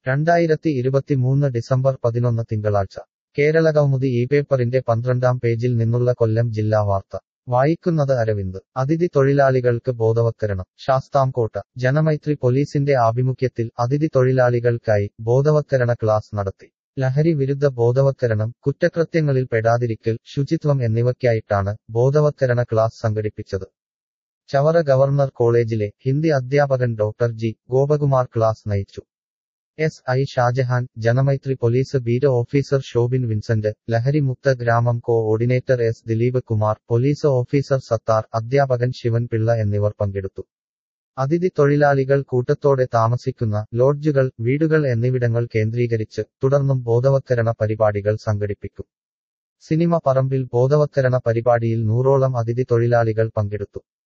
2023 December 11 തിങ്കളാഴ്ച കേരളകൗമുദി ഈ പേപ്പറിന്റെ 12-ാം പേജിൽ നിന്നുള്ള കൊല്ലം ജില്ലാ വാർത്ത വായിക്കുന്നത് അരവിന്ദ് അതിഥി തൊഴിലാളികൾക്ക് ബോധവത്കരണം ശാസ്താംകോട്ട ജനമൈത്രി പോലീസിന്റെ ആഭിമുഖ്യത്തിൽ അതിഥി തൊഴിലാളികൾക്കായി ബോധവത്കരണ ക്ലാസ് നടത്തി ലഹരി വിരുദ്ധ ബോധവത്കരണം കുറ്റകൃത്യങ്ങളിൽ പെടാതിരിക്കൽ ശുചിത്വം എന്നിവയ്ക്കായിട്ടാണ് ബോധവത്കരണ ക്ലാസ് സംഘടിപ്പിച്ചത് ചവറ ഗവർണർ കോളേജിലെ ഹിന്ദി അധ്യാപകൻ ഡോക്ടർ ജി ഗോപകുമാർ ക്ലാസ് നയിച്ചു SI Shajahan Janamaithri police beat officer Shobin Vincent ലഹരി മുക്ത ഗ്രാമം coordinator S Dileep Kumar police officer Sathar അധ്യാപകൻ ശിവൻ പിള്ള എന്നിവർ പങ്കെടുത്തു അതിഥി തൊഴിലാളികൾ കൂട്ടത്തോടെ താമസിക്കുന്ന ലോഡ്ജുകൾ വീടുകൾ എന്നിവിടങ്ങൾ കേന്ദ്രീകരിച്ച് തുടർന്നും ബോധവത്കരണ പരിപാടികൾ സംഘടിപ്പിക്കും സിനിമ പറമ്പിൽ ബോധവത്കരണ പരിപാടിയിൽ 100ഓളം അതിഥി തൊഴിലാളികൾ പങ്കെടുത്തു